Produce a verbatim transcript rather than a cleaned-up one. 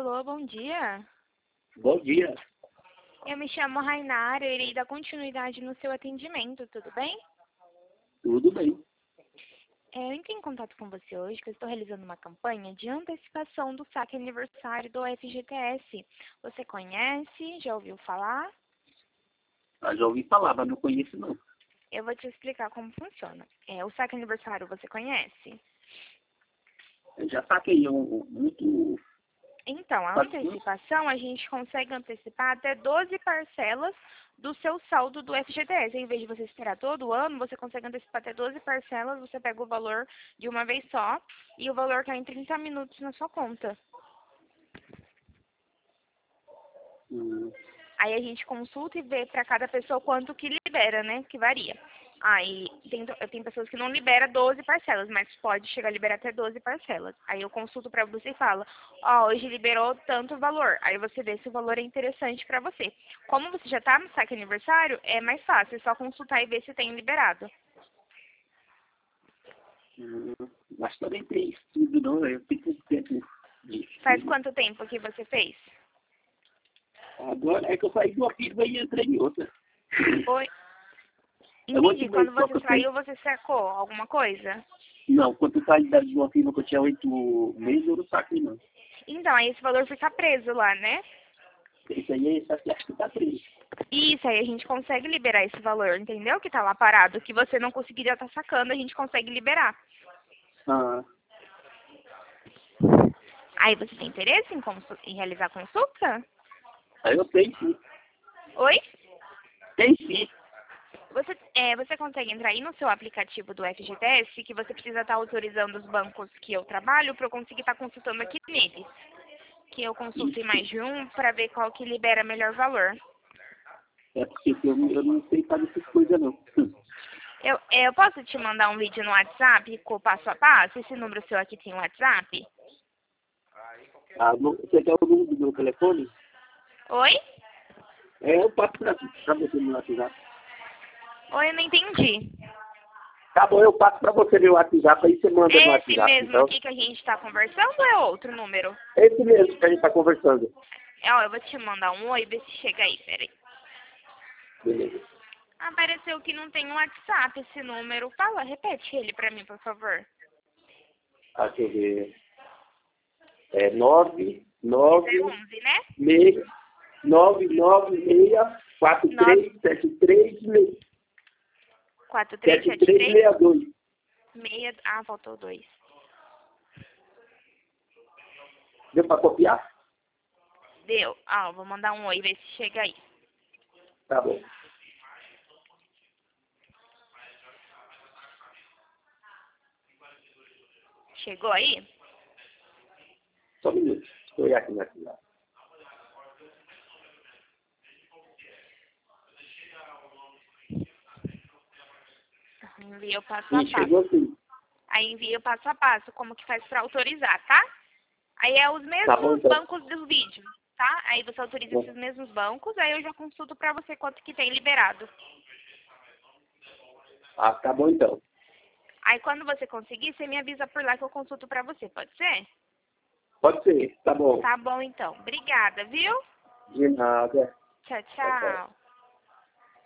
Alô, bom dia. Bom dia. Eu me chamo Rainara e irei dar continuidade no seu atendimento, tudo bem? Tudo bem. É, eu entrei em contato com você hoje, que eu estou realizando uma campanha de antecipação do saque aniversário do F G T S. Você conhece? Já ouviu falar? Ah, já ouvi falar, mas não conheço não. Eu vou te explicar como funciona. É, o saque aniversário você conhece? Eu já saquei um, muito... Então, a Sabe- antecipação, a gente consegue antecipar até doze parcelas do seu saldo do F G T S. Em vez de você esperar todo ano, você consegue antecipar até doze parcelas, você pega o valor de uma vez só e o valor cai em trinta minutos na sua conta. Hum, Aí a gente consulta e vê para cada pessoa quanto que libera, né? Que varia. Aí tem, tem pessoas que não liberam doze parcelas, mas pode chegar a liberar até doze parcelas. Aí eu consulto para você e falo, ó, hoje liberou tanto valor. Aí você vê se o valor é interessante para você. Como você já tá no saque aniversário, é mais fácil, é só consultar e ver se tem liberado. hum, mas também tem estudo, não. Eu tenho pouco tempo de Faz estudo. quanto tempo que você fez? Agora é que eu saí de uma firma e entrei em outra. Oi? É oito Entendi. Quando meses só que você eu tenho. saiu, você sacou alguma coisa? Não, quando eu saí de uma firma que eu tinha oito meses, eu não saquei não. Então, aí esse valor fica preso lá, né? Isso aí, esse aqui acho que tá preso. Isso, aí a gente consegue liberar esse valor, entendeu? Que tá lá parado, que você não conseguiria estar sacando, a gente consegue liberar. Ah, Aí você tem interesse em, consu- em realizar consulta? aí eu tenho sim. Oi? Tem sim. Você, é, você consegue entrar aí no seu aplicativo do F G T S, que você precisa estar autorizando os bancos que eu trabalho para eu conseguir estar consultando aqui neles. Que eu consulte mais de um para ver qual que libera melhor valor. É porque eu, eu não sei fazer essas coisas não. Eu, é, eu posso te mandar um vídeo no WhatsApp com o passo a passo? Esse número seu aqui tem WhatsApp? Ah, não- você quer o número do meu telefone? Oi? É, eu passo pra, pra você no WhatsApp. Oi, eu não entendi. Tá bom, eu passo pra você no WhatsApp, aí você manda no É esse WhatsApp, mesmo então. aqui que a gente está conversando ou é outro número? É esse mesmo que a gente tá conversando. É, ó, eu vou te mandar um oi, ver se chega aí, peraí. Beleza. Apareceu que não tem um WhatsApp esse número. Fala, repete ele pra mim, por favor. Ah, deixa eu ver. É nove, Esse é nove, onze, né? seis, nove, nove, seis, quatro, nove três, sete, três, quatro três sete, sete três, três seis, dois. seis. Ah, faltou dois. Deu pra copiar? Deu. Ah, eu vou mandar um oi, ver se chega aí. Tá bom. Chegou aí? Só um minuto. Estou aí aqui no WhatsApp. Envia o passo a Sim, chegou passo. sim. Aí envia o passo a passo, como que faz pra autorizar, tá? Aí é os Tá bom, mesmos então. bancos do vídeo, tá? Aí você autoriza esses mesmos bancos, aí eu já consulto pra você quanto que tem liberado. Ah, tá bom, então. Aí quando você conseguir, você me avisa por lá que eu consulto pra você, pode ser? Pode ser, tá bom. Tá bom então. Obrigada, viu? De nada. Tchau, Tchau, tchau. tchau.